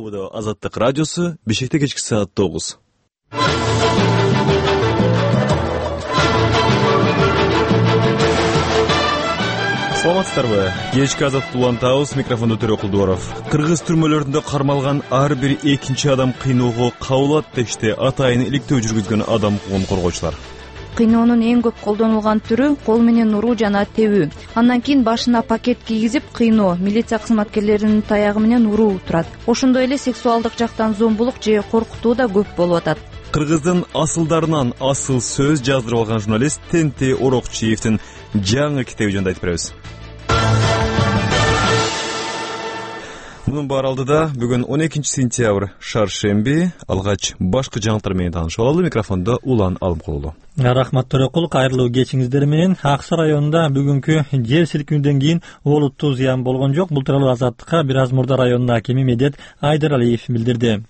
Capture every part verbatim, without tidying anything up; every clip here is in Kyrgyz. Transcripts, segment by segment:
Омуда Азаттык радиосу, Бишкекте кечки саат тогуз. Саламатсыздарбы? Кечки Азаттык улантабыз, микрофондо Төрө Кулдуаров. Кыргыз түрмөлөрүндө кармалган ар бир экинчи адам кыйноого кабылат дешти атайын иликтөө жүргүзгөн адам укугун коргоочулар. Кыйноонун эң көп колдонулган түрү кол менен уруу жана тебүү. Андан кийин башына пакет кийгизип кыйноо, милиция кызматкерлеринин таягы менен уруу турат. Ошондой эле сексуалдык жактан зомбулук же коркутуу да көп болуп атат. Кыргыздын асылдарынан асыл сөз жаздырып алган журналист Тенти Орокчиевдин жаңы китеби жөнүндө айтып беребиз. Мунун баары алдыда бүгүн он экинчи сентябрь шаршемби, алгач башкы жаңылыктар менен таанышып алалы. Микрофондо Улан Алымкулуу. Рахмат Төрөкул, кайрылуу кечиңиздер менен. Аксы районунда бүгүнкү жер силкинүүдөн кийин олуттуу зыян болгон жок. Бул тууралуу Азаттыкка бир аз мурда районунун акими Медет Айдаралиев билдирди.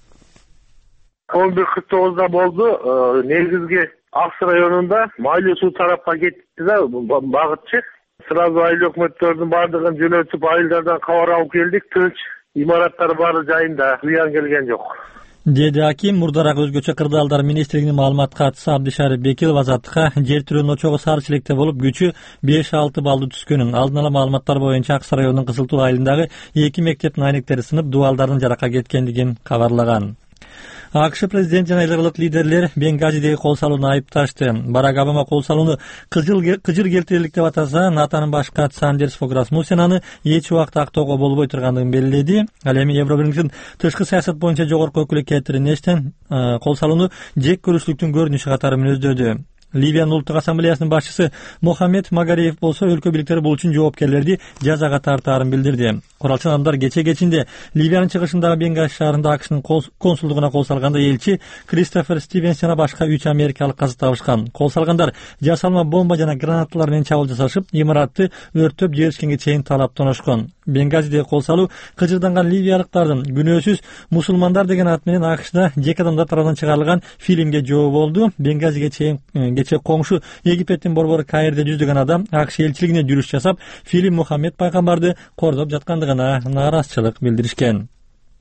он бир кырк тогузда болду. Негизги Аксы районунда Майлуу суу тарапка кетти да, багытчы. Сразу айыл өкмөттөрдүн бардыгын жөнөтүп, айылдардан кабар алып келдик. Тынч имараттар бары жайында зыян келген жок, деди аким. Мурдараак өзгөчө кырдаалдар министрлигинин маалымат катчысы Абдишарип Бекилов Азаттыкка жер түрөнүн очогу сары чилекте болуп, күчү беш алты баллды түскөнүн, алдын ала маалыматтар боюнча Аксы районунун Кызыл Туу айылындагы эки мектептин айнектери сынып, дубалдардын жаракка кеткендигин кабарлаган. АКШ президент жана элдик лидерлер Бенгазидеги кол салууну айыпташты. Барак Обама кол салууну кыжыр келтирелик деп атаса, НАТОнун баш катчысы Андерс Фог Расмуссен аны эч убакта актоого болбой тургандыгын белгиледи. Ал эми Евробирликтин тышкы саясат боюнча жогорку өкүлү Кэтрин Эштен кол салууну жек көрүүчүлүктүн көрүнүшү катары мүнөздөдү. Ливиянын улуттук ассамблеясынын башчысы Мохаммед Магариев болсо өлкө бийликтери бул үчүн жоопкерлерди жазага тартаарын билдирди. Куралчан адамдар кече кечинде Ливиянын чыгышындагы Бенгази шаарында АКШнын консулдугуна кол салганда элчи Кристофер Стивенс жана башка үч америкалык каза табышкан. Кол салгандар жасалма бомба жана гранаталар менен чабуул жасашып, имаратты өрттөп жиберишкенге чейин талаптанышкан. Бенгазидеги кол салуу кыжырданган ливиялыктардын күнөөсүз мусулмандар деген ат менен АКШда жеке адамдар тарабынан чыгарылган фильмге жооп болду. Бенгазиге чейин кече коңшу Египеттин борбору Каирде жүздөгөн адам АКШ элчилигине жүрүш жасап, фильм Мухаммед пайгамбарды кордоп жаткандыгына нааразычылык билдиришкен.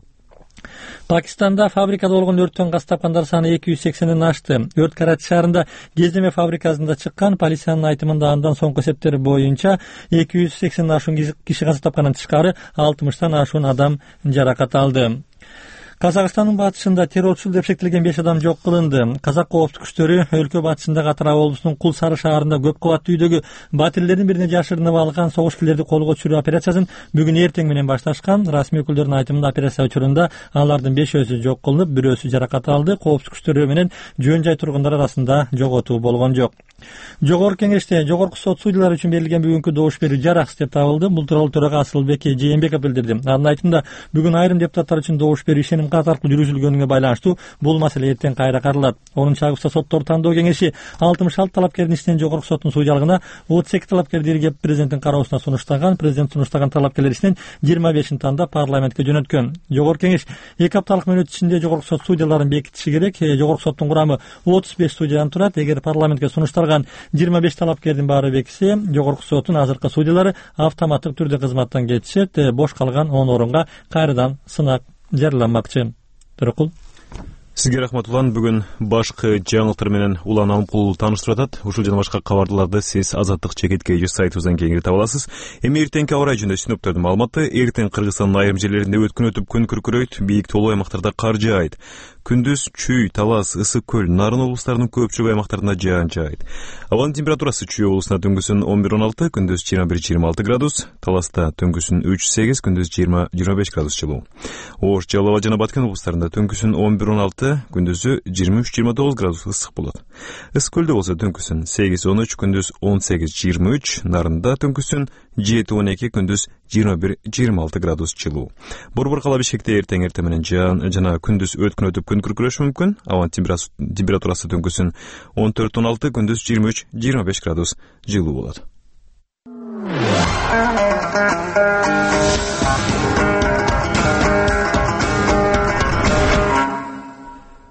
Пакистанда фабрикада болгон өрттөн каз тапкандар саны эки жүз сексенден ашты. Өрт Карачи шаарында кездеме фабрикасында чыккан. Полициянын айтымында андан соңку эсептер боюнча эки жүз сексенден ашуун киши каза тапкандан тышкары алтымыштан ашуун адам жаракат алды. Казакстандын батышында террорчул деп шектелген беш адам жок кылынды. Казак коопсуздук күчтөрү өлкө батышындагы Атырау облусунун Кул Сары шаарында көп кабаттуу үйдөгү батирлердин бирине жашырынып алган согушкерлерди колго түшүрүү операциясын бүгүн эртең менен башташкан. Расмий өкүлдөрдүн айтымында операция учурунда алардын бешөөсү жок кылынып, бирөөсү жаракат алды. Коопсуздук күчтөрү менен жөн жай тургундар арасында жоготуу болгон жок. Жогорку кеңеште жогорку сот судьялары үчүн берилген бүгүнкү добуш берүү жараксыз деп табылды. Бул тууралуу төрага Асылбек Жээнбеков билдирди. Анын айтымында бүгүн айрым депутаттар үчүн добуш берүү ишеним кат аркылуу жүргүзүлгөнүнө байланыштуу бул маселе эртең кайра каралат. онунчу августта соттор тандоо кеңеши алтымыш алты талапкердин ишинен жогорку соттун судьялыгына отуз эки талапкерди иргеп президенттин кароосуна сунуштаган. Президент сунуштаган талапкерлер ишинен жыйырма бешин тандап парламентке жөнөткөн. Жогорку кеңеш эки апталык мөөнөт ичинде жогорку сот судьяларын бекитиши керек. Жогорку соттун курамы отуз беш судьядан турат. Эгер парламентке сунушталган жыйырма беш талапкердин баары бекисе, жогорку соттун азыркы судьялары автоматтык түрдө кызматтан кетишет. Бош калган он орунга кайрадан сынак жарыяланмакчы. Төрөкул. Сизге рахмат Улан. Бүгүн башкы жаңылыктар менен Улан Алымкулуу тааныштырып атат. Ушул жана башка кабарларды сиз Азаттык чекиткей жүз сайтыбыздан кеңири таба аласыз. Эми эртеңки аба ырайы жөнүндө синоптиктердин маалыматы. Эртең Кыргызстандын айрым жерлеринде өткөн өтүп күн күркүрөйт, бийик тоолуу аймактарда кар жаайт. Күндүз Чүй, Талас, Ысык көл, Нарын облустарынын көпчүлүк аймактарында жаан жаайт. Абанын температурасы Чүй облусунда түнгүсүн он бир он алты, күндүз жыйырма бир жыйырма алты градус, Таласта түнгүсүн үч сегиз, күндүз жыйырма жыйырма беш градус жылуу. Ош, Жалал Абад жана Баткен облустарында түнгүсүн он бир он алты, күндүзү жыйырма үч жыйырма тогуз градус ысык болот. Ысык көлдө болсо түнгүсүн сегиз он үч, күндүз он сегиз жыйырма үч, Нарында түнгүсүн жети он эки, күндүз жыйырма бир жыйырма алты градус жылуу. Борбор кала Бишкекте эртең эртең менен жаан жана күндүз өткөн өтүп күн күркүрөшү мүмкүн. Абанын температурасы түнгүсүн он төрт он алты, күндүз жыйырма үч жыйырма беш градус жылуу болот.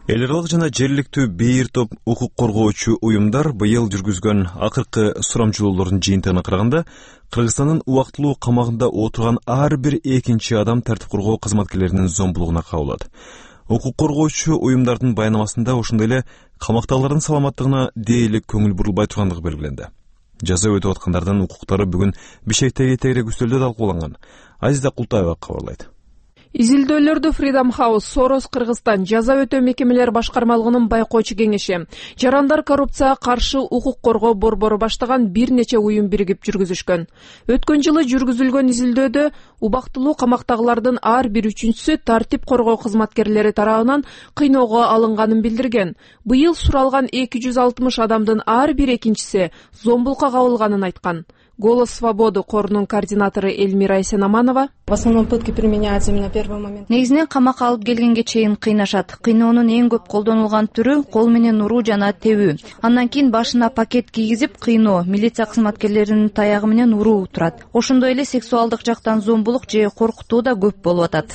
Эл аралык жана жергиликтүү бир топ укук коргоочу уюмдар быйыл жүргүзгөн акыркы сурамжылоолордун жыйынтыгына караганда Кыргызстандын убактылуу камагында отурган ар бир экинчи адам тартип коргоо кызматкерлеринин зомбулугуна кабылат. Укук коргоочу уюмдардын баянамасында ошондой эле камактагылардын саламаттыгына дээрлик көңүл бурулбай тургандыгы белгиленди. Жаза өтүп аткандардын укуктары бүгүн Бишкектеги тегерек үстөлдө талкууланган. Азиза Култаева кабарлайт. Изилдөөлөрдү Freedom House, Soros Кыргызстан жаза өтөө мекемелер башкармалыгынын байкоочу кеңеши, жарандар коррупцияга каршы укук коргоо борбору баштаган бир нече уюм биригип жүргүзүшкөн. Өткөн жылы жүргүзүлгөн изилдөөдө убактылуу камактагылардын ар бир үчүнчүсү тартип коргоо кызматкерлери тарабынан кыйноого алынганын билдирген. Быйыл суралган эки жүз алтымыш адамдын ар бир экинчиси зомбулукка кабылганын айткан. Голос свободы корунун координатору Эльмира Эсенаманова: В основном пытки применяются именно в первый момент. Негизинен камакка алып келгенге чейин кыйнашат. Кыйноонун эң көп колдонулган түрү кол менен уруу жана тебүү. Андан кийин башына пакет кийгизип кыйноо, милиция кызматкерлеринин таягы менен уруу турат. Ошондой эле сексуалдык жактан зомбулук же коркутуу да көп болуп атат.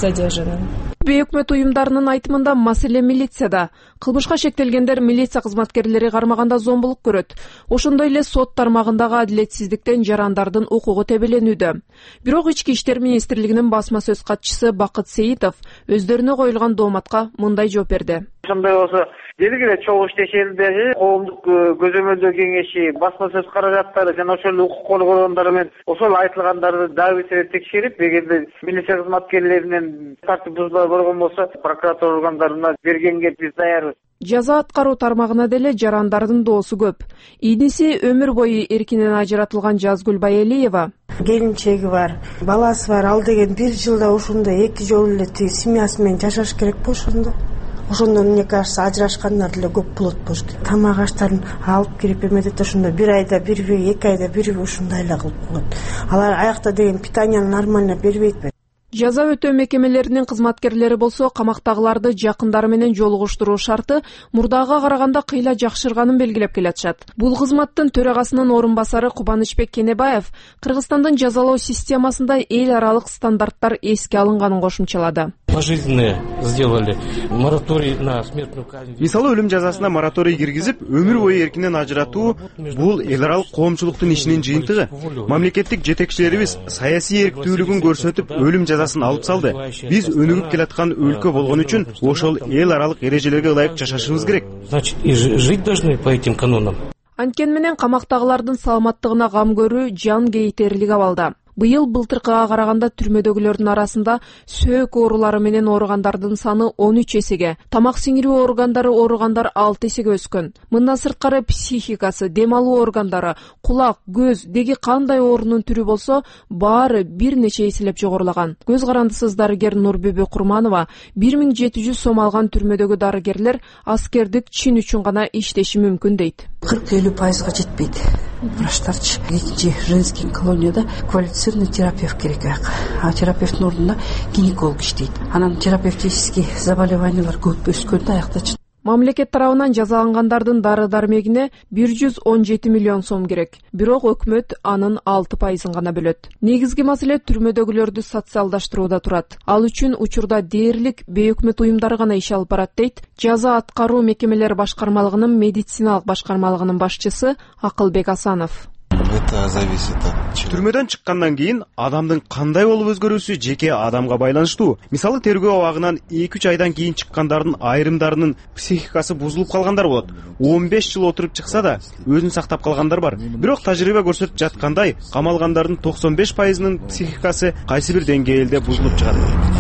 Бейөкмөт уюмдарынын айтымында маселе милицияда. Кылмышка шектелгендер милиция кызматкерлери кармаганда зомбулук көрөт. Ошондой эле сот тармагындагы адилетсиздиктен жарандардын укугу тебеленүүдө. Бирок Ички иштер министрлигинин басма сөз катчысы Бакыт Сейитов өздөрүнө коюлган дооматка мындай жооп берди. Ошондой болсо белгилүү чогуу иштешелдеги коомдук көзөмөлдөө кеңеши, басма сөз каражаттары жана ошол укук коргоогондор менен ошол айтылгандарды дагы бир текшерип, эгерде милиция кызматкерлеринен тартип бузуулар болгон болсо, прокуратура органдарына бергенге биз даярбыз. Жаза аткаруу тармагына деле жарандардын доосу көп. Ийниси өмүр бою эркинен ажыратылган Жазгүл Байэлиева: келинчеги бар, баласы бар, ал деген бир жылда ошондой эки жолу эле тиги семьясы менен жашаш керек болушунда. Ошондон мне кажется, ажырашкандар деле көп болот болуш керек. Тамак аштарын алып кирип эмедет ошондой бир айда бирби, эки айда бирби ушундай эле кылып коет. Алар аякта деген питанияны нормально бербейт. Жаза өтөө мекемелеринин кызматкерлери болсо камактагыларды жакындары менен жолугуштуруу шарты мурдага караганда кыйла жакшырганын белгилеп келатышат. Бул кызматтын төрагасынын орун басары Кубанычбек Кенебаев Кыргызстандын жазалоо системасында эл аралык стандарттар эске алынганын кошумчалады. Пожизненное сделали мораторий на смертную казнь. Мисалы өлүм жазасына мораторий киргизип, өмүр бою эркинен ажыратуу бул эл аралык коомчулуктун ишинин жыйынтыгы. Мамлекеттик жетекчилерибиз саясий эрктүүлүгүн көрсөтүп, өлүм жазасын алып салды. Биз өнүгүп келаткан өлкө болгон үчүн ошол эл аралык эрежелерге ылайык жашашыбыз керек. Значит, и жить должны по этим канонам. Анткени менен камактагылардын саламаттыгына кам көрүү жан кейтерлик абалда. Быйыл былтыркыга караганда түрмөдөгүлөрдүн арасында сөөк оорулары менен ооругандардын саны он үч эсеге, тамак сиңирүү органдары ооругандар алты эсеге өскөн. Мындан сырткары психикасы, дем алуу органдары, кулак, көз деги кандай оорунун түрү болсо, баары бир нече эселеп жогорулаган. Көз карандысыз дарыгер Нурбүбү Курманова бир миң жети жүз сом алган түрмөдөгү дарыгерлер аскердик чин үчүн гана иштеши мүмкүн дейт. кырк элүү пайызга жетпейт. Врачтарчы экинчи женский колонияда квалифицированный терапевт керек. А терапевттин ордуна гинеколог иштейт. Анан терапевтический заболеваниялар көп өскөндө аяктачы. Мамлекет тарабынан жазалангандардын дары дармегине бир жүз он жети миллион сом керек. Бирок өкмөт анын алты пайызын гана бөлөт. Негизги маселе түрмөдөгүлөрдү социалдаштырууда турат. Ал үчүн учурда дээрлик бейөкмөт уюмдары гана иш алып барат дейт жаза аткаруу мекемелер башкармалыгынын медициналык башкармалыгынын башчысы Акылбек Асанов. Это зависит от Түрмөдөн чыккандан кийин адамдын кандай болуп өзгөрүүсү жеке адамга байланыштуу. Мисалы тергөө абагынан эки үч айдан кийин чыккандардын айрымдарынын психикасы бузулуп калгандар болот. он беш жыл отуруп чыкса да өзүн сактап калгандар бар. Бирок тажрыйба көрсөтүп жаткандай, камалгандардын токсон беш пайызынын психикасы кайсы бир деңгээлде бузулуп чыгат.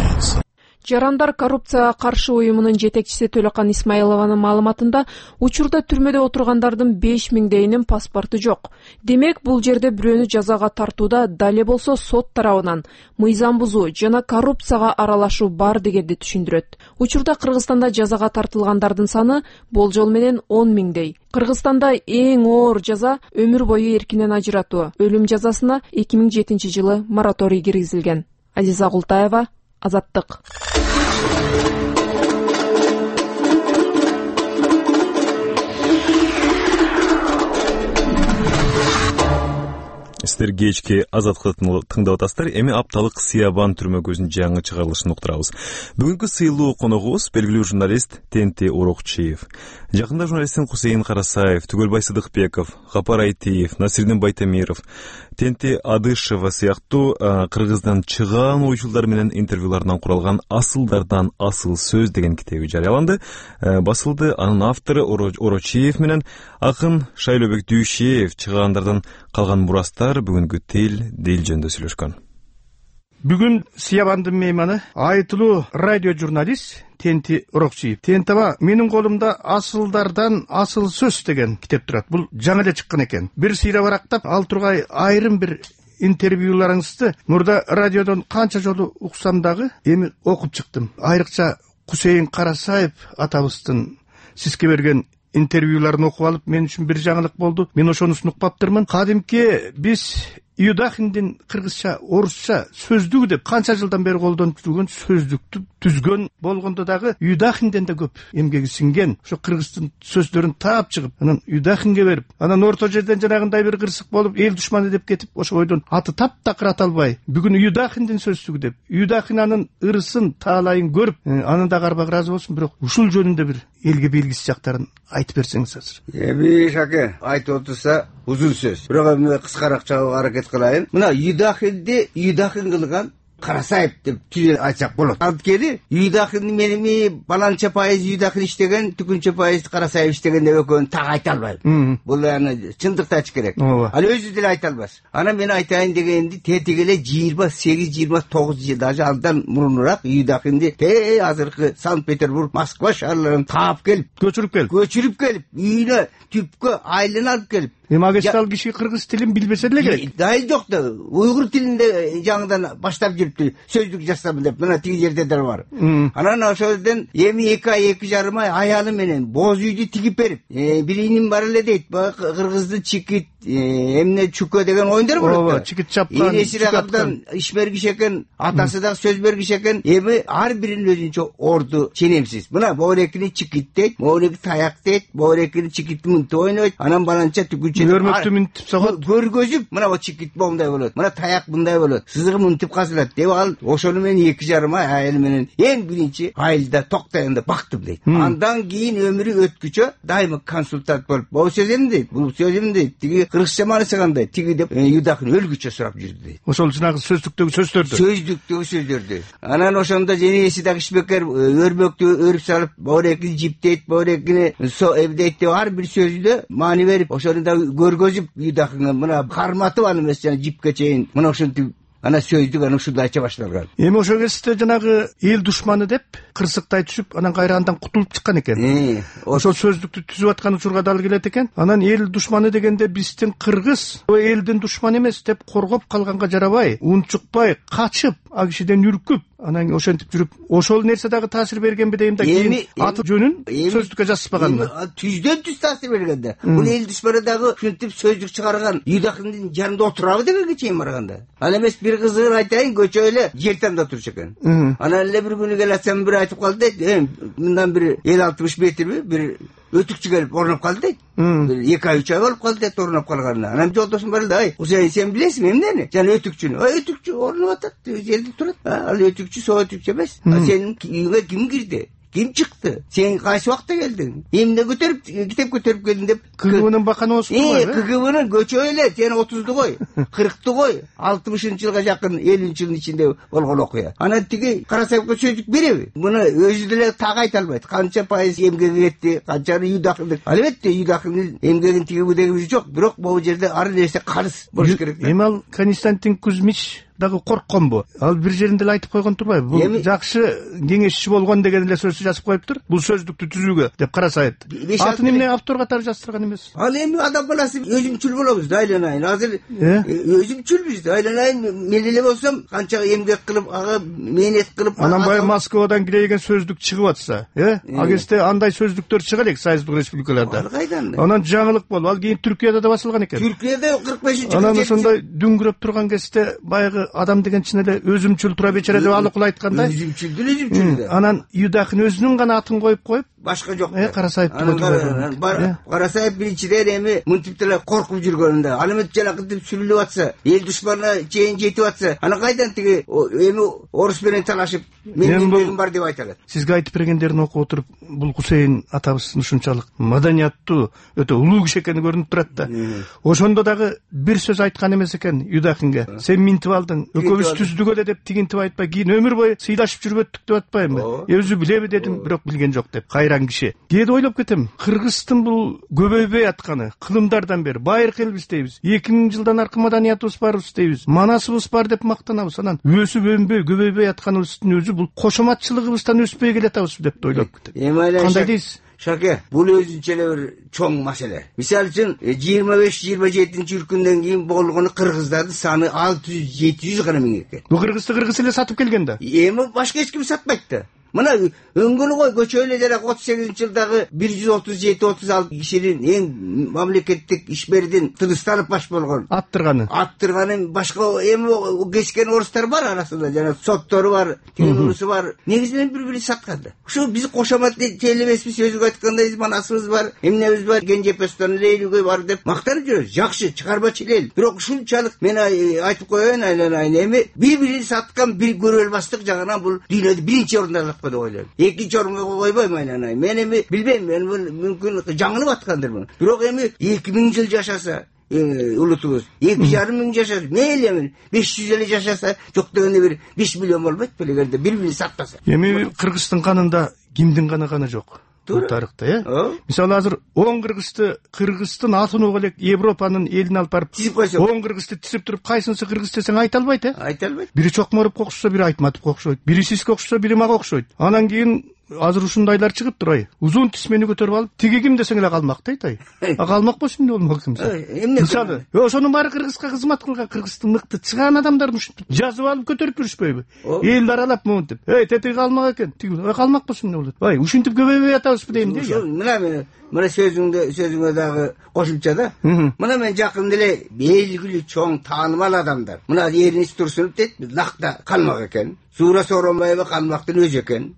Жарандар коррупцияга каршы уюмунун жетекчиси Төлөкан Исмаилованын маалыматында учурда түрмөдө отургандардын беш миңдейинин паспорту жок. Демек, бул жерде бирөөнү жазага тартууда дале болсо сот тарабынан мыйзам бузуу жана коррупцияга аралашуу бар дегенди түшүндүрөт. Учурда Кыргызстанда жазага тартылгандардын саны болжол менен он миңдей. Кыргызстанда эң оор жаза өмүр бою эркинен ажыратуу. Өлүм жазасына эки миң жетинчи жылы мораторий киргизилген. Азиза Култаева, Азаттык. Сиздер кечки Азаттыкты тыңдап атасыздар. Эми апталык Сиябан түрмө көзүнүн жаңы чыгарылышын уктурабыз. Бүгүнкү сыйлуу коногубуз белгилүү журналист Тенти Урокчиев. Жакында журналисттин Хусейин Карасаев, Түгөлбай Сыдыкбеков, Гапар Айтиев, Насирдин Байтамиров, Тенти Адышева сыяктуу кыргыздан чыгаан оюучулар менен интервьюларынан куралган Асылдардан асыл сөз деген китеби жарыяланды. Басылды. Анын автору Орочиев менен акын Шайлообек Дүйшеев чыгаандардан калган мурастар бүгүнкү тил дил жөнүндө сүйлөшкөн. Бүгүн Сиябандын мейманы айтылуу радио журналист Тенти Урокчиев. Тентаба, менин колумда Асылдардан асыл сөз деген китеп турат. Бул жаңы эле чыккан экен. Бир сыйра барактап, ал тургай айрым бир интервьюларыңызды мурда радиодон канча жолу уксам дагы эми окуп чыктым. Айрыкча Хусейин Карасаев атабыздын сизге берген интервьюларын окуп алып, мен үчүн бир жаңылык болду. Мен ошонусун укпаптырмын. Кадимки биз Юдахиндин кыргызча, орусча сөздүгү деп канча жылдан бери колдонуп жүргөн сөздүктү түзгөн болгондо дагы Юдахинден да көп эмгеги сиңген. Ошо кыргыздын сөздөрүн таап чыгып, анан Юдахинге берип, анан орто жерден жанагындай бир кырсык болуп, эл душманы деп кетип, ошо бойдон аты таптакыр аталбай, бүгүн Юдахиндин сөздүгү деп, Юдахин анын ырысын, таалайын көрүп, анын да карбак ыраазы болсун, бирок ушул жөнүндө бир элге белгисиз жактарын айтып берсеңиз азыр. Эми шаке айтып отурса узун сөз. Бирок эми кыскараак чыгууга аракет кылайын. Мына Юдахинди Юдахин кылган Карасаев деп түзө айтсак болот. Анткени Юдахин меними баланча пайыз Юдахин иштеген, түкүнчө пайыз Карасаев иштеген деп экөөнү так айта албайм. Бул аны чындыкты айтыш керек. Ал өзү деле айта албас. Ана мен айтайын дегенди тетиги эле жыйырма сегиз жыйырма тогуз жыл даже алдан мурунураак Юдахинди те азыркы Санкт-Петербург, Москва шаарларын таап келип, көчүрүп келип, көчүрүп келип, үйүнө түпкө айлана алып келип. Эми агестал киши кыргыз тилин билбесе эле керек. Дайыл жок да. Уйгур тилинде жаңыдан баштап жүрүптү. Сөздүк жасамын деп, мына тиги жерде да бар. Анан ошодон эми эки ай, эки жарым ай аялы менен боз үйдү тигип берип, биринин бар эле дейт, кыргызды чикит, эмне чүкө деген оюндар болот. Ооба, чикит чапкан, энеси рагабдан иш бергиш экен, атасы да сөз бергиш экен. Эми ар биринин өзүнчө орду ченемсиз. Мына боорекини чикит дейт, боореки таяк дейт, боорекини чикитти мынтип ойнойт, анан баланча түгүнчө өрмөктү мынтип согот, көргөзүп, мына бу чикит мындай болот, мына таяк мындай болот, сызыгы мынтип казылат деп ал ошону мен эки жарым ай айыл менен эң биринчи айылда токтогонда бактым дейт. Андан кийин өмүрү өткүчө дайыма консультант болуп, бул сөз эмне дейт, бул сөз эмне дейт, тиги кыргызча маанысы кандай, тиги деп Юдахин өлгүчө сурап жүрдү дейт. Ошол жанагы сөздүктөгү сөздөрдү. Сөздүктөгү сөздөрдү. Анан ошондо женеси дагы ишбекер өрмөктү өрүп салып, боорекини жиптейт, боорекини со эбдейт деп ар бир сөздө маани берип, ошону да көргөзүп Юдахинге мына карматып аны эмес жана жипке чейин мына ушинтип ана сөздүк аны ушундай айта башталган. Эми ошол кезде жанагы эл душманы деп кырсыктай түшүп, анан кайра андан кутулуп чыккан экен. Ошол сөздүктү түзүп аткан учурга дал келет экен. Анан эл душманы дегенде биздин кыргыз элдин душманы эмес деп коргоп калганга жарабай, унчукпай, качып, а кишиден үркүп, анан ошентип жүрүп, ошол нерсе дагы таасир бергенби дейм да, кийин аты жөнүн сөздүккө жазышпаганмы? Түздөн түз таасир берген да. Бул эл душманы дагы ушинтип сөздүк чыгарган Юдахиндин жанында отурабы дегенге чейин барганда. Ал эмес бир кызыгын айтайын, көчө эле жер тандап турчу экен. Анан эле бир күнү келатсам бир айтып калды дейт, мындан бир элүү алтымыш метрби бир өтүкчү келип орноп калды дейт. Бир эки ай үч ай болуп калды дейт орноп калганына. Анан жолдошум бар эле, ай, Хусейин сен билесиңби эмнени? Жана өтүкчүнү. Ай, өтүкчү орноп атат, жерде турат. Ал өтүкчү со өтүкчү эмес. Сенин үйүңө ким кирди? Ким чыкты? Сен кайсы убакта келдиң? Эмне көтөрүп, китеп көтөрүп келдиң деп КГБнын баканы болсун ғой. Э, КГБнын көчө эле, сен отузду кой, кыркту кой, алтымышынчы жылга жакын элүүнчү жылдын ичинде болгон окуя. Анан тиги Карасаевге сөздүк береби? Муну өзү деле так айта албайт. Канча пайыз эмгеги кетти, канчаны Юдахин. Албетте Юдахиндин эмгегин тиги дегибиз жок, бирок могу жерде ар нерсе карыз болуш керек. Эми ал Константин Кузьмич дагы коркконбу? Ал бир жеринде эле айтып койгон турбайбы? Бул жакшы кеңешчи болгон деген эле сөз жазып коюптур. Бул сөздүктү түзүүгө деп Карасаев. Атын эмне автор катары жаздырган эмес? Ал эми адам баласы өзүмчүл болобуз да, айланайын. Азыр өзүмчүлбүз да, айланайын. Мен эле болсом канча эмгек кылып, ага мээнет кылып, анан баягы Москвадан кирейген сөздүк чыгып атса, э? А кезде андай сөздүктөр чыга элек Союздук республикаларда. Анан жаңылык болуп, ал кийин Түркияда да басылган экен. Түркияда кырк бешинчи анан ошондой дүңгүрөп турган кезде баягы адам деген чын эле өзүмчүл тура бечара деп алыкул айткандай. Өзүмчүлдү өзүмчүл. Анан Юдахин өзүнүн гана атын коюп коюп, башка жок. Э Карасаевди бар. Карасаев биринчиден эми мынтип деле коркуп жүргөнүндө. Ал эми жанагынтип сүрүлүп атса, эл душманына чейин жетип атса, ана кайдан тиги эми орус менен талашып менин белгим бар деп айта алат. Сизге айтып бергендерин окуп отуруп, бул Кусейин атабыз ушунчалык маданияттуу, өтө улуу киши экени көрүнүп турат да. Ошондо дагы бир сөз айткан эмес экен Юдахинге. Сен минтип алдың, экөөбүз түздүк эле деп тигинтип айтпай, кийин өмүр бою сыйлашып жүрбөттүк деп атпаймынбы? Өзү билеби дедим, бирок билген жок деп. Кайран киши. Кээде ойлоп кетем, Кыргыздын бул көбөйбөй атканы, кылымдардан бери байыркы элбиз дейбиз. эки миң жылдан аркы маданиятыбыз барбыз дейбиз. Манасыбыз бар деп мактанабыз. Анан өсүп өнбөй, көбөйбөй атканыбыздын өзү бул кошоматчылыгыбыздан өспөй келатабыз деп ойлоп кетем. Кандай дейсиз? Шаке, бул өзүнчө эле бир чоң маселе. Мисалы үчүн жыйырма беш жыйырма жетинчи үркүндөн кийин болгону кыргыздардын саны алты жүз жети жүз гана миң экен. Бул кыргызды кыргыз эле сатып келген да. Эми башка эч ким сатпайт да. Мына өңгөнү кой, көчө эле жана отуз сегизинчи жылдагы бир жүз отуз жети отуз алты кишинин эң мамлекеттик ишмердин тынышталып баш болгон аттырганы. Аттырганы башка эми кечкен орустар бар арасында, жана соттору бар, тигинурусу бар. Негизи менен бири-бирин сатканды. Ушу биз кошомат телебесибиз, өзү айткандай манасыбыз бар, эмнебиз бар, Кенжепестон элейлүгү бар деп мактанып жүрөбүз. Жакшы, чыгармачы эл. Бирок ушунчалык мен айтып коеюн, айланайын, эми бири-бирин саткан бир көрө албастык жагынан бул дүйнөдө биринчи орунда деп ойлойм. Экинчи орунга койбойм айланайын. Мен эми билбейм, мен мүмкүн жаңылып аткандырмын. Бирок эми эки миң жыл жашаса улутубуз, эки жарым миң жашаса, мейли эми беш жүз элүү жашаса, жок дегенде бир беш миллион болбойт беле, эгерде бири-бирин сатпаса. Эми Кыргыздын канында кимдин каны гана жок. Бул тарыхта, э? Мисалы азыр он кыргызды, Кыргыздын атын угуп элек Европанын элине алып барып, он кыргызды тизип туруп, кайсынысы кыргыз десең айта албайт, э? Айта албайт. Бири чокморуп окшосо, бири Айтматов окшойт. Бири Сиске окшосо, бири мага окшойт. Анан кийин азыр ушундайлар чыгып турай. Узун тисмени көтөрүп алып, тиги ким десең эле калмак дейт ай. А калмак болсо эмне болмок кимсе? Мисалы, ошонун баары кыргызга кызмат кылган, Кыргыздын мыкты чыган адамдарды ушинтип жазып алып көтөрүп жүрүшпөйбү? Элди аралап монтип. Эй, тетиги калмак экен. Тиги калмак болсо эмне болот? Ай, ушинтип көбөйбөй атабызбы дейм да. Мына мен мына сөзүңдө сөзүңө дагы кошумча да. Мына мен жакында эле белгилүү чоң таанымал адамдар. Мына Эрнис Турсунов дейт, Лакта калмак экен. Зуура Сооронбаева калмактын өзү экен.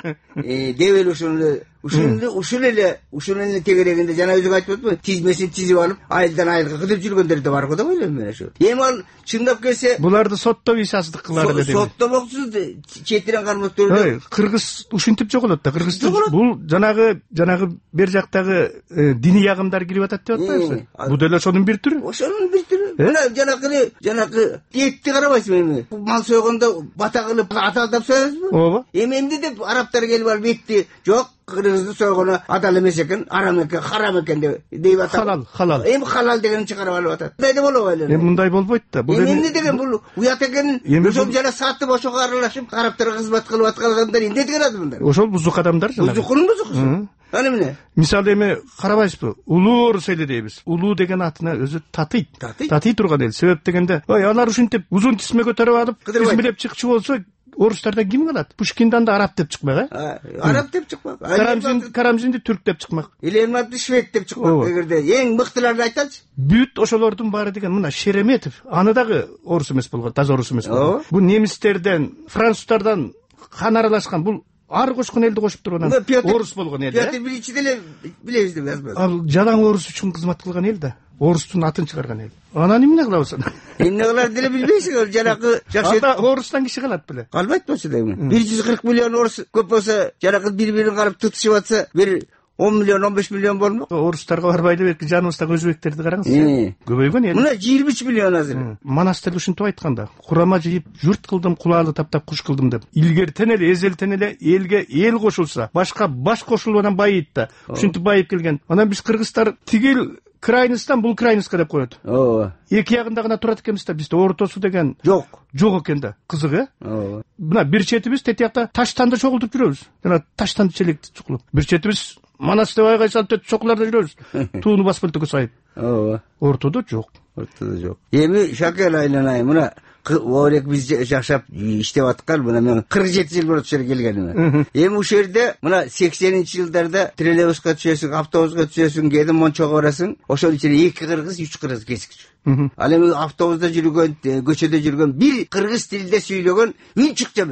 Э, дебел ушуну ушуну ушул эле ушунун эле тегерегинде жана өзүң айтып атпайбы? Тизмесин тизип алып, айылдан айылга кыдып жүргөндөр да бар го деп ойлойм мен ушу. Эми ал чындап келсе, буларды соттоо висасыздык кылар эле деп. Соттомоксуз четирен кармактөрдө. Кыргыз ушинтип жоголот да. Кыргыздын бул жанагы жанагы бер жактагы диний агымдар кирип атат деп атпайбызбы? Бул деле ошонун бир түрү. Ошонун бир түрү. Мына жанагы жанагы этти карабайсызбы эми? Мал сойгондо бата кылып аталдап соебузбу? Ооба. Эми эмне деп араптар келип алып этти жок, кыргызды сойгону адал эмес экен, арам экен, харам экен деп дейп атат. Халал, халал. Эми халал дегенин чыгарып алып атат. Мындай да болобу эле? Эми мындай болбойт да. Бул эмне деген бул уят экен. Ошол жана сатып ошого аралашып, араптарга кызмат кылып аткан адамдар эмне деген адамдар? Ошол бузук адамдар жана. Бузукунун бузукусу. Аны эмне? Мисалы эми карабайсызбы? Улуу орус эли дейбиз. Улуу деген атына өзү татыйт. Татый турган эл. Себеп дегенде, ой, алар ушинтип узун тисме көтөрүп алып, тизмелеп чыкчы болсо, орустардан ким калат? Пушкиндан да араб деп чыкмак, э? Араб деп чыкмак. Карамзин, Карамзинди түрк деп чыкмак. Илематты швед деп чыкмак. Эгерде эң мыктыларды айтачы. Бүт ошолордун баары деген мына Шереметов, аны дагы орус эмес болгон, таза орус эмес болгон. Бул немистерден, француздардан кан аралашкан, бул ар кошкон элди кошуп турган орус болгон эл. Петр биринчи деле билебиз деп жазбайбы? Ал жалаң орус үчүн кызмат кылган эл да. Орустун атын чыгарган эл. Анан эмне кылабыз? Эмне кылар деле билбейсиң, жанагы жакшы. Анда орустан киши калат беле. Калбайт болсо дегим. бир жүз кырк миллион орус көп болсо, жанагы бири-бирин карап тутушуп атса, бир он миллион, он беш миллион болмок. Орустарга барбай эле, жаныбыздагы өзбектерди караңыз. Көбөйгөн эл. Мына жыйырма үч миллион азыр. Манастыр ушинтип айтканда, курама жыйып, журт кылдым, кулаалы таптап куш кылдым деп. Илгертен эле, эзелтен эле элге эл кошулса, башка баш кошулбадан байыйт да. Ушинтип байып келген. Анан биз кыргыздар тигил крайностан бул крайностка деп коет. Ооба. Эки ягында гана турат экенбиз да, бизде ортосу деген жок. Жок экен да. Кызык, э? Ооба. Мына бир четибиз тети жакта таштанды чогултуп жүрөбүз. Жана таштанды челекти чукулуп. Бир четибиз манас деп айгай салып тет чокуларда жүрөбүз. Тууну баспылтыгы сайып. Ооба. Ортодо жок. Ортодо жок. Эми шакел айланайын, мына орек биз жашап иштеп аткан, мына мен кырк жети жыл болот ушерге келгениме. Эми ушул жерде мына сексенинчи жылдарда троллейбуска түшөсүң, автобуска түшөсүң, кээде Мончого барасың, ошонун ичинде эки кыргыз, үч кыргыз кескичү. Ал эми автобуста жүргөн, көчөдө жүргөн, бир кыргыз тилинде сүйлөгөн үн чыкчу эмес.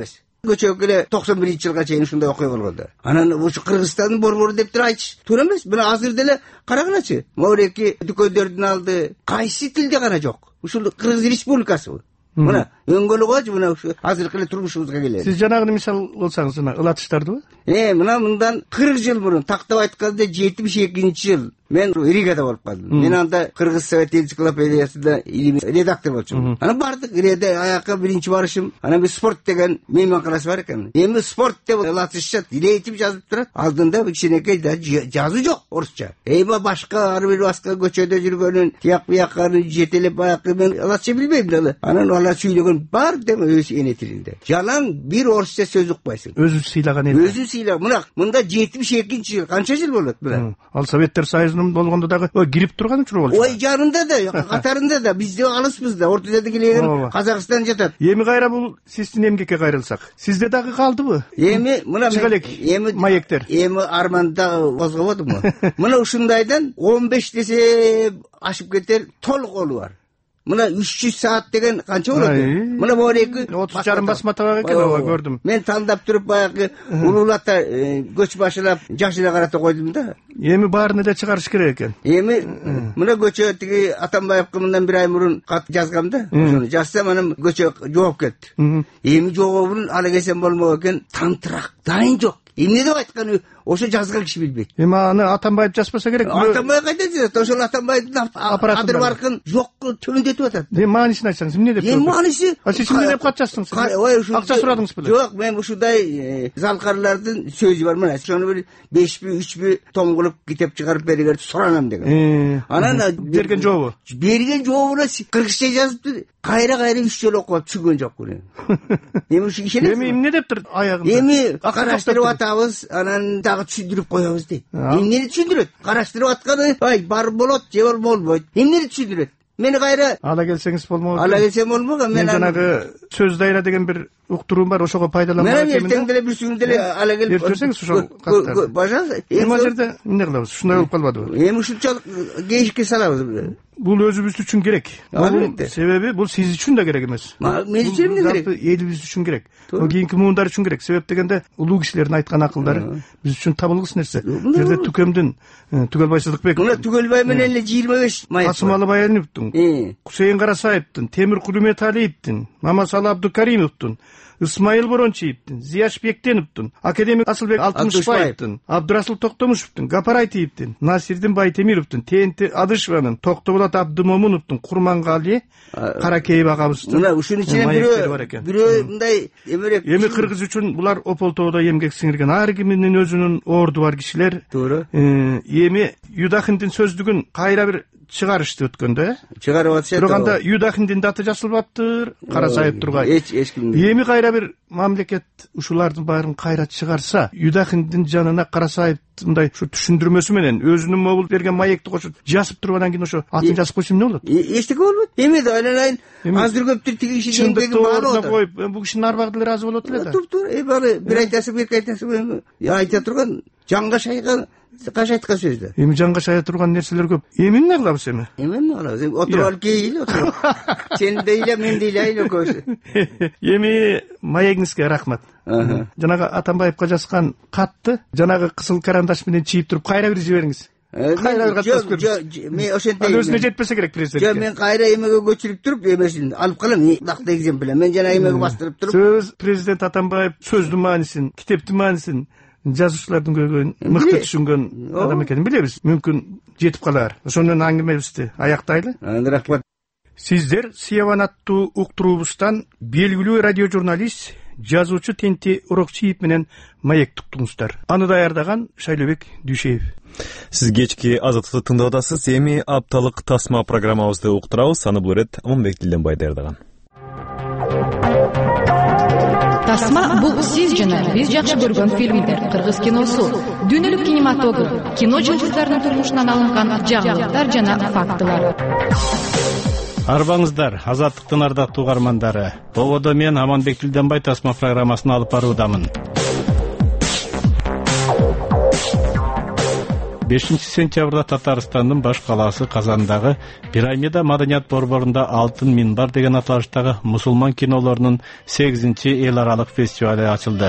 көчөгө эле токсон биринчи жылга чейин ушундай окуя болгон да. Анан ушу Кыргызстандын борбору деп туруп айтыш туура эмес. Мына азыр деле карагылачы. Могуреки дүкөндөрдүн алды кайсы тилде гана жок. Ушул Кыргыз Республикасыбы. Мына өңгөлөгөчү мына ушу азыркы эле турмушубузга келет. Сиз жанагыны мисал болсаңыз, мына ылатыштардыбы? Э, мына мындан кырк жыл мурун, тактап айтканда жетимиш экинчи жыл мен Ригада болуп калдым. Мен анда Кыргыз Совет энциклопедиясында илимий редактор болчумун. Анан бардык Рига аякка биринчи барышым. Анан бир спорт деген мейманканасы бар экен. Эми спорт деп ылатышат, илейтип жазып турат. Алдында кичинекей да жазуу жок орусча. Эми башка ар бир башка көчөдө жүргөнүн, тияк биякканы жетелеп баягы мен ылатча билбейм деле. Анан алар сүйлөгөн бар деп өз эне тилинде. Жалаң бир орусча сөз укпайсың. Өзү сыйлаган эне. Өзү сыйлаган. Мына мында жетимиш экинчи жыл, канча жыл болот мына? Ал Советтер Союзунун болгондо дагы кирип турган учур болчу. Ой, жанында да, катарында да, бизде алыспыз да, ортодо келген Казакстан жатат. Эми кайра бул сиздин эмгекке кайрылсак, сизде дагы калдыбы? Эми мына эми маектер. Эми арманда козгободумбу? Мына ушундайдан он беш десе ашып кетер толук колу бар. Мына үч жүз саат деген канча болот? Мына бореки отуз жарым басма табак экен, ооба көрдүм. Мен тандап туруп баягы улуулата көч башылап жашына карата койдум да. Эми баарын эле чыгарыш керек экен. Эми мына көчө тиги Атамбаевге мындан бир ай мурун кат жазгам да. Ошону жазсам анан көчө жооп кетти. Эми жообун ала келсем болмок экен, тантырак дайын жок. Эмне деп айтканы ошо жазган киши билбейт. Эми аны Атамбаев жазбаса керек. Атамбаев кайда жазат? Ошол Атамбаевдин адыр баркын жок төмөндөтүп атат. Эми маанисин айтсаңыз, эмне деп? Эми маанisi? А сиз эмне деп кат жаздыңыз? Акча сурадыңыз беле? Жок, мен ушундай залкарлардын сөзү бар. Мына ошону бир бешпи, үчпү том кылып китеп чыгарып бериңер суранам деген. Анан берген жообу? Берген жообуна кыргызча жазыптыр. Кайра-кайра үч жолу окуп түшүнгөн жок күнү. Эми ушу ишенесиз? Эми эмне дептир аягында? Эми караштырып атабыз, анан дагы түшүндүрүп коебуз дейт. Эмнени түшүндүрөт? Караштырып атканы, ай, бар болот, же болбойт. Эмнени түшүндүрөт? Мени кайра ала келсеңиз болмок. Ала келсем болмок. Мен жанагы сөз дайра деген бир уктуруум бар, ошого пайдаланмак экенмин. Мен эртең деле бир сүрүн деле ала келип берсеңиз ошол каттарды. Пожалуйста. Эми ал жерде эмне кылабыз? Ушундай болуп калбадыбы? Эми ушунчалык кейишке салабыз. Бул өзүбүз үчүн керек. Себеби бул сиз үчүн да керек эмес. Мен үчүн эмне керек? Элибиз үчүн керек. Кийинки муундар үчүн керек. Себеп дегенде улуу кишилердин айткан акылдары биз үчүн табылгыс нерсе. Бул жерде Түкөмдүн Түгөлбай Сыдыкбек, мына Түгөлбай менен эле жыйырма беш майып. Касымалы Баяновдун, Кусейин Карасаевдин, Темир Кулуметалиевдин, Мамасалы Абдукаримовдун, Исмайыл Борончиевдин, Зияш Бектеновдун, академик Асылбек Алтымышбаевдин, Абдурасул Токтомушевдин, Гапар Айтиевдин, Насирдин Байтемировдун, Тенти Адышеванын, Токтоболот Абдымомуновдун, Курмангали, Каракеев агабыздын. Мына ушунун ичинен бирөө бирөө мындай эмерек. Эми кыргыз үчүн булар Ополтоодо эмгек сиңирген ар кимдин өзүнүн орду бар кишилер. Туура. Эми Юдахиндин сөздүгүн кайра бир чыгарышты өткөндө, э? Чыгарып атышат. Турганда Юдахиндин даты жазылбаптыр, Карасаев тургай. Эч эч ким. Эми кайра бир мамлекет ушулардын баарын кайра чыгарса, Юдахиндин жанына Карасаев мындай ушу түшүндүрмөсү менен өзүнүн мобул берген маекти кошуп жазып туруп анан кийин ошо атын жазып койсо эмне болот? Эчтеке болбойт. Эми да айланайын азыр көптүр тиги киши эмгеги баары отур. Коюп, бул кишинин арбагы деле ыраазы болот эле да. Тур тур, эми аны бир айтасың, эки айтасың, айта турган жанга шайган каш айткан сөз да. Эми жанга шая турган нерселер көп. Эми эмне кылабыз эми? Эми эмне кылабыз? Отуруп алып кейли, отуруп. Сен дейле, мен дейле айлы көз. Эми маегиңизге рахмат. Жанагы Атамбаевга жазган катты жанагы кызыл карандаш менен чийип туруп кайра бир жибериңиз. Кайра бир кат жазып көрүңүз. Мен ошентей. Өзүнө жетпесе керек президентке. Жок, мен кайра эмеге көчүрүп туруп, эмесин алып калам. Дакты экземпляр. Мен жана эмеге бастырып туруп. Сөз президент Атамбаев сөздүн маанисин, китептин маанисин жазуучулардын көйгөйүн мыкты түшүнгөн адам экенин билебиз. Мүмкүн жетип калар. Ошондон аңгемебизди аяктайлы. Рахмат. Сиздер Сиябан аттуу уктуруубуздан белгилүү радио журналист, жазуучу Тенти Урокчиев менен маек туктуңуздар. Аны даярдаган Шайлообек Дүйшеев. Сиз кечки Азаттыкты тыңдап атасыз. Эми апталык тасма программабызды уктурабыз. Аны бул ирет Аманбек Дилденбай даярдаган. Тасма — бул сиз жана биз жакшы көргөн фильмдер, кыргыз киносу, дүйнөлүк кинематограф, кино жылдыздарынын турмушунан алынган жаңылыктар жана фактылар. Арбаңыздар, Азаттыктын ардактуу угармандары. Ободо мен Аманбек Дилденбай тасма программасын алып баруудамын. бешинчи сентябрда Татарстандын баш калаасы Казандагы Пирамида маданият борборунда Алтын минбар деген аталыштагы мусулман кинолорунун сегизинчи эл аралык фестивали ачылды.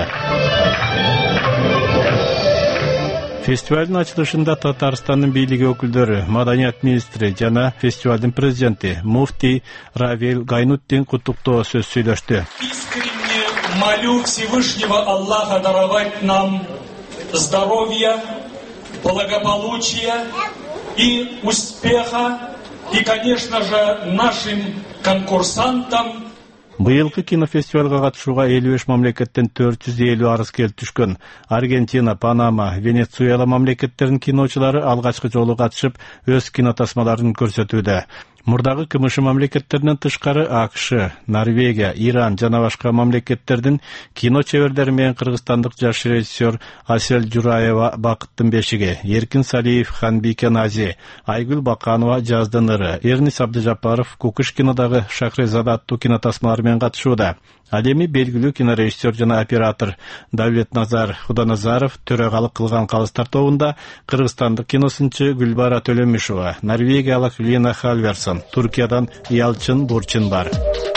Фестивалдын ачылышында Татарстандын бийлиги өкүлдөрү, маданият министри жана фестивалдын президенти муфтий Равиль Гайнуттин куттуктоо сөз сүйлөштү. Искренне молю Всевышнего Аллаха даровать нам здоровья, благополучия и успеха, и, конечно же, нашим конкурсантам. Быйылкы кинофестивалга катышууга элүү беш мамлекеттен төрт жүз элүү арыз келип түшкөн. Аргентина, Панама, Венесуэла мамлекеттеринин киночулары алгачкы жолу катышып, өз кинотасмаларын көрсөтүүдө. Мурдагы кымышы мамлекеттеринен тышкары АКШ, Норвегия, Иран жана башка мамлекеттердин кино чеберлери менен кыргызстандык жаш режиссер Асель Жураева Бакыттын бешиги, Эркин Салиев Ханбике Нази, Айгүл Баканова Жаздын ыры, Эрнис Абдыжапаров Кукуш кинодагы Шахрезада аттуу кинотасмалары менен катышууда. Ал эми белгилүү кинорежиссер жана оператор Давлет Назар Худаназаров төрагалык кылган калыстар тобунда кыргызстандык киносунчу Гүлбара Төлөмүшова, норвегиялык Лина Халверсон, Туркиядан Ялчын Бурчин бар.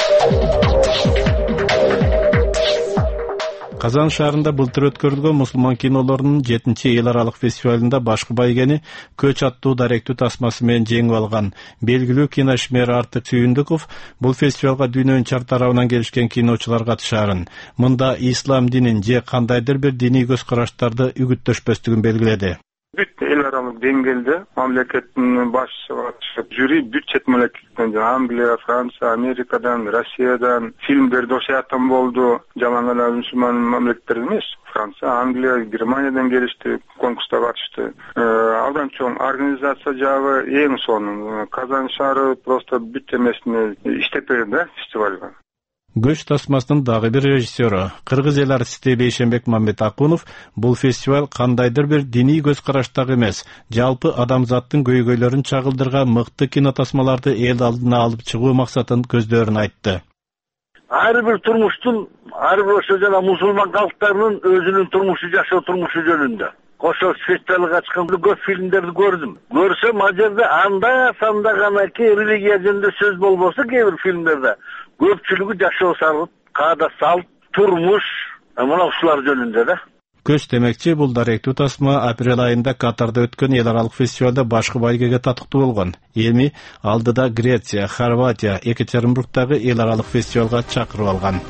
Казан шаарында былтыр өткөрүлгөн мусулман кинолорунун жетинчи эл аралык фестивалында башкы байгени Көч аттуу даректүү тасмасы менен жеңип алган белгилүү киношмер Артык Сүйүндүков бул фестивалга дүйнөнүн чар тарабынан келишкен киночулар катышаарын, мында ислам динин же кандайдыр бир диний көз караштарды үгүттөшпөстүгүн белгиледи. Бүт эл аралык деңгээлде мамлекеттин башчысы катышып, жюри бүт чет мамлекеттен, Англия, Франция, Америкадан, Россиядан фильмдерди окуяттан болду. Жаман гана мусулман мамлекеттер эмес. Франция, Англия, Германиядан келишти, конкурста катышты. Абдан чоң организация жагы эң сонун. Казан шаары просто бүт эмесине иштеп берди да фестивалга. Көч тасмасынын дагы бир режиссеру, кыргыз эл артисти Бейшенбек Мамбетакунов бул фестиваль кандайдыр бир диний көз караштагы эмес, жалпы адамзаттын көйгөйлөрүн чагылдырган мыкты кинотасмаларды эл алдына алып чыгуу максатын көздөрүн айтты. Ар бир турмуштун, ар бир ошо жана мусулман калктарынын өзүнүн турмушу, жашоо турмушу жөнүндө. Ошо фестивалга чыккан көп фильмдерди көрдүм. Көрсөм, ал жерде анда санда гана ки религия жөнүндө сөз болбосо, кээ бир фильмдерде көпчүлүгү жашоо салт, каада салт, турмуш, мына ушулар жөнүндө да. Көч демекчи, бул даректүү тасма апрель айында Катарда өткөн эл аралык фестивалда башкы байгеге татыктуу болгон. Эми алдыда Греция, Хорватия, Екатеринбургдагы эл аралык фестивалга чакырып алган.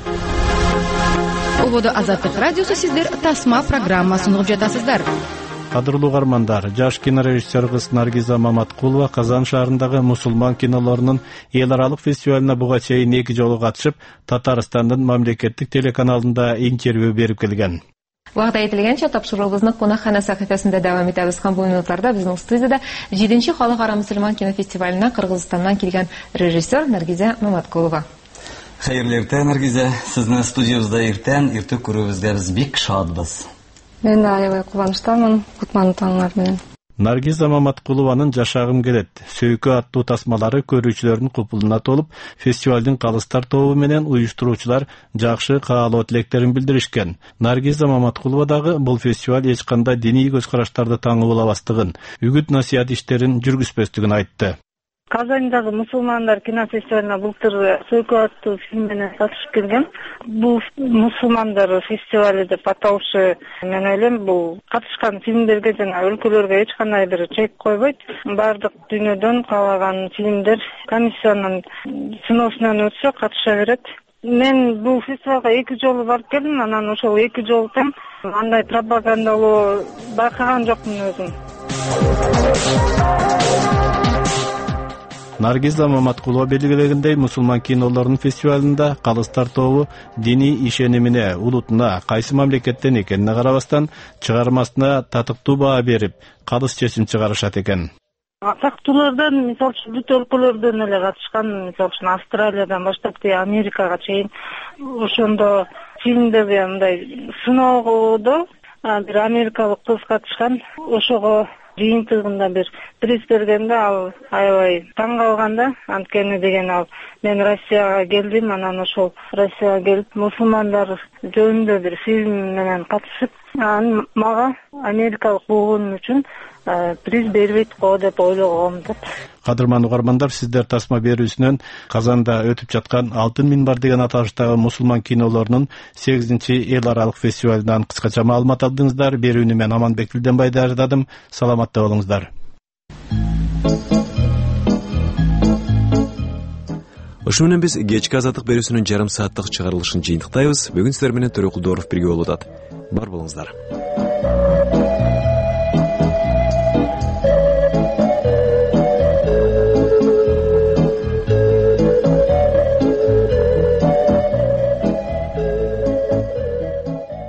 Ободо Азаттык радиосу, сиздер тасма программасын угуп жатасыздар. Кадырлуу угармандар, жаш кинорежиссер кыз Наргиза Маматкулова Казан шаарындагы мусулман кинолорунун эл аралык фестивалына буга чейин эки жолу катышып, Татарстандын мамлекеттик телеканалында интервью берип келген. Вакыт айтылганча тапшырыгыбызны конокхана сахифасында давам этебиз. Бул минуттарда биздин студияда жетинчи халыкара мусулман кинофестивалына Кыргызстандан келген режиссер Наргиза Маматкулова. Хайырлы эртең, Наргиза. Сизни студиябызда эртең, эртең көрүүбүзгө биз бек шатбыз. Мен аябай кубанычтамын, кутман таңыңар менен. Наргиза Маматкулованын Жашагым келет, Сөйкө аттуу тасмалары көрүүчүлөрдүн купулуна толуп, фестивалдын калыстар тобу менен уюштуруучулар жакшы каалоо тилектерин билдиришкен. Наргиза Маматкулова дагы бул фестиваль эч кандай диний көз караштарды таңыбалабастыгын, үгүт насыят иштерин жүргүзбөстүгүн айтты. Казандагы мусулмандар кинофестивалына былтыр Сөйкө аттуу фильм менен катышып келгем. Бул мусулмандар фестивали деп аталышы, мен ойлойм, бул катышкан фильмдерге жана өлкөлөргө эч кандай бир чек койбойт. Бардык дүйнөдөн каалаган фильмдер комиссиянын сыноосунан өтсө катыша берет. Мен бул фестивалга эки жолу барып келдим, анан ошол эки жолу тең андай пропагандалоо байкаган жокмун өзүм. Наргиза Маматкулова белгилегендей, мусулман кинолорунун фестивалында калыстар тобу диний ишенимине, улутуна, кайсы мамлекеттен экенине карабастан чыгармасына татыктуу баа берип, калыс чечим чыгарышат экен. Атактуулардан, мисалы үчүн бүт өлкөлөрдөн эле катышкан, мисалы үчүн Австралиядан баштап Америкага чейин, ошондо фильмдерге мындай сыноодо бир америкалык кыз катышкан, ошого жыйынтыгында бир приз бергенде ал аябай таң калганда, анткени деген ал мен Россияга келдим, анан ошол Россияга келип мусулмандар жөнүндө бир фильм менен катышып, анан мага америкалык болгонум үчүн приз бербейт го деп ойлогом деп. Кадырман угармандар, сиздер тасма берүүсүнөн Казанда өтүп жаткан Алтын минбар деген аталыштагы мусулман кинолорунун сегизинчи эл аралык фестивалынан кыскача маалымат алдыңыздар. Берүүнү мен Аманбек Тилденбай даярдадым. Саламатта болуңуздар. Ошо менен биз кечки азаттык берүүсүнүн жарым сааттык чыгарылышын жыйынтыктайбыз. Бүгүн сиздер менен Төрөкулдоров бирге болуп атат. Бар болуңуздар.